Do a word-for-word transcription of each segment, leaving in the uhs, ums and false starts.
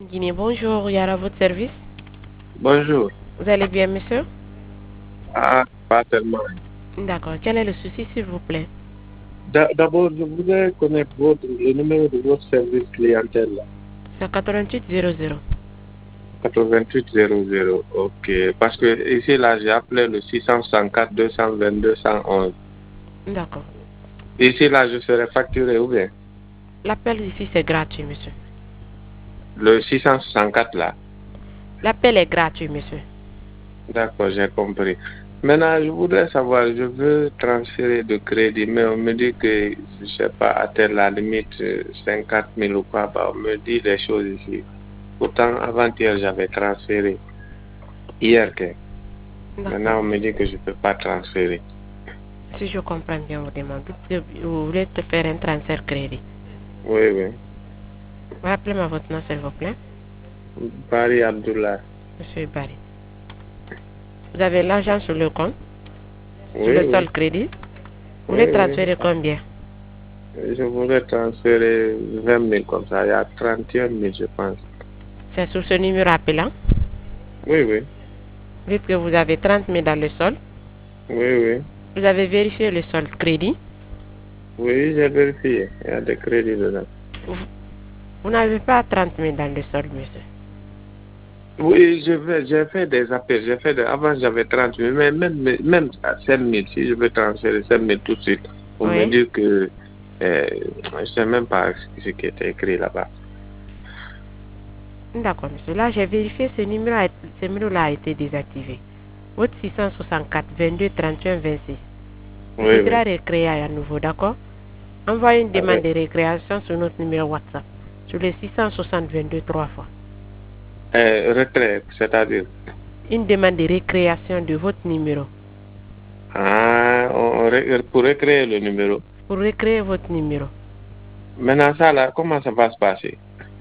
Guinée, bonjour, Yara, votre service. Bonjour. Vous allez bien, monsieur? Ah, pas tellement. D'accord. Quel est le souci, s'il vous plaît? D'a- D'abord, je voudrais connaître votre, le numéro de votre service clientèle, là. C'est quatre-vingt-huit zéro zéro. quatre-vingt-huit zéro zéro. Ok. Parce que ici, là, j'ai appelé le six cent soixante-quatre deux cent vingt-deux cent onze. D'accord. Ici, là, je serai facturé ou bien? L'appel ici, c'est gratuit, monsieur. Le six cent soixante-quatre, là. L'appel est gratuit, monsieur. D'accord, j'ai compris. Maintenant, je voudrais savoir, je veux transférer de crédit, mais on me dit que, je sais pas, atteindre la limite euh, cinquante mille ou quoi, bah, on me dit des choses ici. Pourtant, avant-hier, j'avais transféré. Hier, que. D'accord. Maintenant, on me dit que je ne peux pas transférer. Si je comprends bien vos demandes, vous vous voulez te faire un transfert crédit. Oui, oui. Rappelez-moi votre nom, s'il vous plaît. Paris Abdullah. Monsieur Barry. Vous avez l'argent sur le compte, sur Oui, le oui. sol crédit. Vous voulez Oui, oui. transférer combien? Je voudrais transférer vingt mille comme ça. Il y a trente et un mille, je pense. C'est sur ce numéro appelant. Oui, oui. Dites que vous avez trente mille dans le sol. Oui, oui. Vous avez vérifié le sol crédit. Oui, j'ai vérifié. Il y a des crédits dedans. Vous, vous n'avez pas trente mille dans le sol, monsieur. Oui, je vais, j'ai fait des appels. J'ai fait des, avant, j'avais trente mille, mais même, même à cinq mille, si je veux transférer cinq mille tout de suite, on me Oui. dit que euh, je ne sais même pas ce qui était écrit là-bas. D'accord, monsieur. Là, j'ai vérifié ce numéro, a, ce numéro-là a été désactivé. Votre six cent soixante-quatre vingt-deux trente et un vingt-six. Il Oui, faudra oui. recréer à nouveau, d'accord? Envoyez une demande Avec, de récréation sur notre numéro WhatsApp, sur le six cent soixante vingt-deux trois fois. euh, retrait, c'est-à-dire. Une demande de récréation de votre numéro. Ah, on, on, pour recréer le numéro. Pour recréer votre numéro. Maintenant, ça là, comment ça va se passer?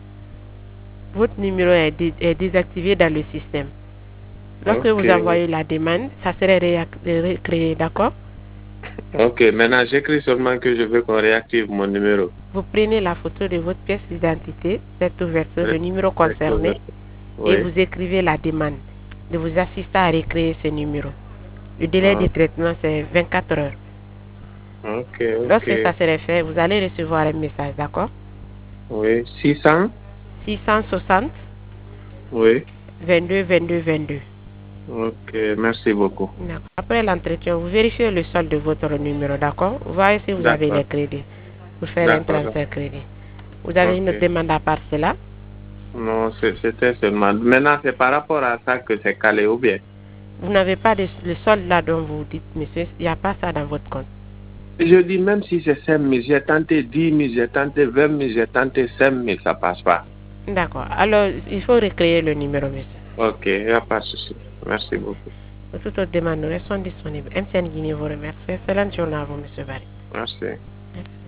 Votre numéro est, dé, est désactivé dans le système. Lorsque Ok, vous envoyez la demande, ça serait recréé, d'accord? ok. Maintenant, j'écris seulement que je veux qu'on réactive mon numéro. Vous prenez la photo de votre pièce d'identité, cette ouverture, le Rec- numéro concerné, recto- et Oui. vous écrivez la demande de vous assister à recréer ce numéro. Le délai de Ah, traitement, c'est vingt-quatre heures. ok, ok. Lorsque ça serait fait, vous allez recevoir un message, d'accord? Oui. six cents. six cent soixante Oui. vingt-deux vingt-deux vingt-deux. Ok, merci beaucoup. Après l'entretien, vous vérifiez le solde de votre numéro, d'accord? Voyez si vous avez les D'accord, crédits pour faire un d'accord. transfert crédit. Vous avez une autre Ok. demande à part cela? Non, c'est- c'était seulement. Maintenant, c'est par rapport à ça que c'est calé ou bien? Vous n'avez pas de, le solde là dont vous dites, monsieur, il n'y a pas ça dans votre compte. Je dis, même si c'est cinq mille, j'ai tenté dix mille, j'ai tenté vingt mille, j'ai tenté cinq mille, ça passe pas. D'accord. Alors, il faut recréer le numéro, monsieur. Ok, il n'y a pas de souci. Merci beaucoup. Pour toute autre demande, nous restons disponibles. M T N Guinée vous remercie. Excellente journée à vous, monsieur Barry. Merci. Merci.